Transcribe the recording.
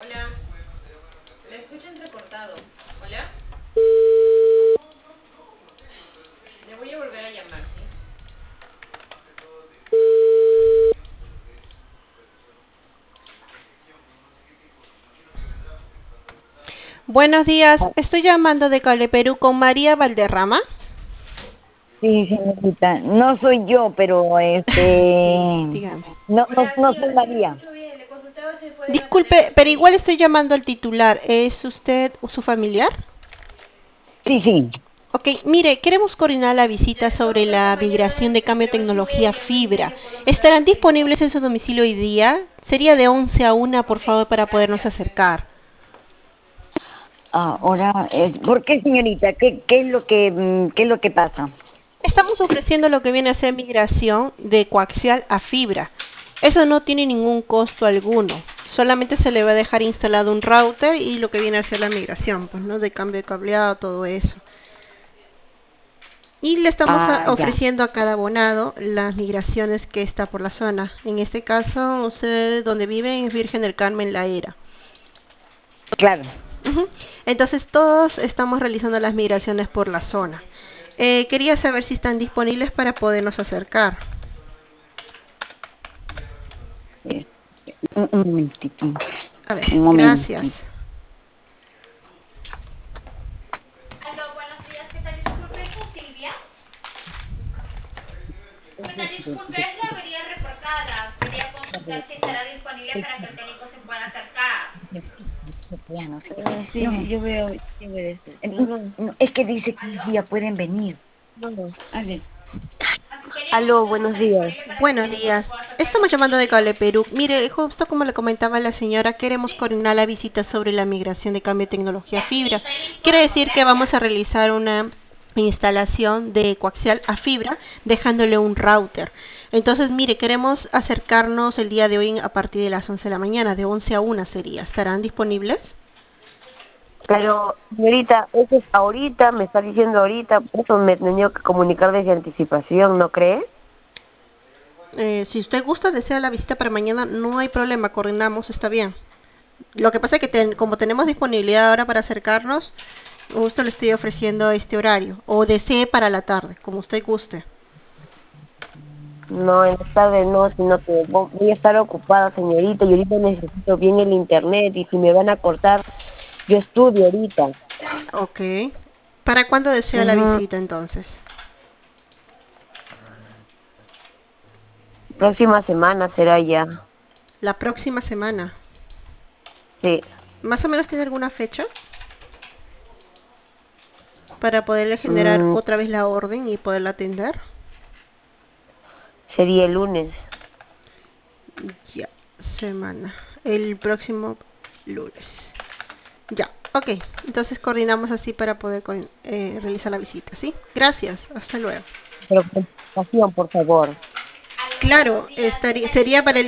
Hola, la escucho entrecortado. Hola, le voy a volver a llamar, ¿sí? Buenos días, estoy llamando de Cable Perú con María Valderrama. Sí, señorita, no soy yo, pero Sí, dígame. Hola, no sí, soy ahora sí la María. escucho bien. Le consultaba si puede mantener Disculpe, las pero igual medidas. estoy llamando al titular. ¿Es usted su familiar? Sí, sí. Ok, mire, queremos coordinar la visita Ya de todo sobre caso, la mañana migración de cambio de entre 8:30 tecnología y 9:30 fibra. puedo mandar a ¿Estarán los técnicos. disponibles en su domicilio hoy día? Sería de 11 a 1, por Ok, favor, para podernos gracias. Buen día. acercar. Ahora, ¿por qué, señorita? ¿Qué es qué es lo que pasa? Estamos ofreciendo lo que viene a ser migración de coaxial a fibra. Eso no tiene ningún costo alguno. Solamente se le va a dejar instalado un router y lo que viene a ser la migración, pues, ¿no? De cambio de cableado, todo eso. Y le estamos Ah, ya, ofreciendo a cada abonado las migraciones que está por la zona. En este caso, usted donde vive es Virgen del Carmen La Era. claro. Ujú. Entonces todos estamos realizando las migraciones por la zona. Quería saber si están disponibles para podernos acercar. Eh, un momentito, A ver, un momentito. gracias. Aló, buenos días, ¿qué tal? Disculpe, ¿es con Silvia? ¿Qué tal? Disculpe, es la avería reportada. Quería consultar si estará disponible para que el técnico se pueda acercar. Ya no sé. No, Sí, yo veo esto. no, es que dice que hoy ¿Aló? día pueden venir. A ver. Así quería Aló, consultar si buenos está días. disponible para que el Buenos técnico se días. pueda acercar al Estamos llamando de domicilio. Cable Perú. Mire, justo como le comentaba la señora, queremos ¿Sí? coordinar la visita sobre la migración de cambio de tecnología Ya, fibra. listo, ahí le Quiere informo. decir que Gracias. vamos a realizar una instalación de coaxial a fibra dejándole un router. Entonces, mire, queremos acercarnos el día de hoy a partir de las 11 de la mañana, de 11 a 1 sería. ¿Estarán disponibles? Pero, señorita, eso es ahorita, me está diciendo ahorita, por eso me he tenido que comunicar desde anticipación, ¿no cree? Si usted gusta, desea la visita para mañana, no hay problema, coordinamos, está bien. Lo que pasa es que como tenemos disponibilidad ahora para acercarnos, justo le estoy ofreciendo este horario. O desee para la tarde, como usted guste. No, en la tarde no, sino que voy a estar ocupada, señorita, y ahorita necesito bien el internet, y si me van a cortar, yo estudio ahorita. Ok. ¿Para cuándo desea la Ujú. visita entonces? Próxima semana será ya. La próxima semana. Sí. ¿Más o menos tiene alguna fecha? Para poderle generar Mm, otra vez la orden y poderla atender. sería el lunes. Ya, semana. El próximo lunes. Ya, ok. Entonces coordinamos así para poder realizar la visita, ¿sí? Gracias, hasta luego. Pero con anticipación, por favor. Aló, buenos Claro, días, ¿qué tal? sería para el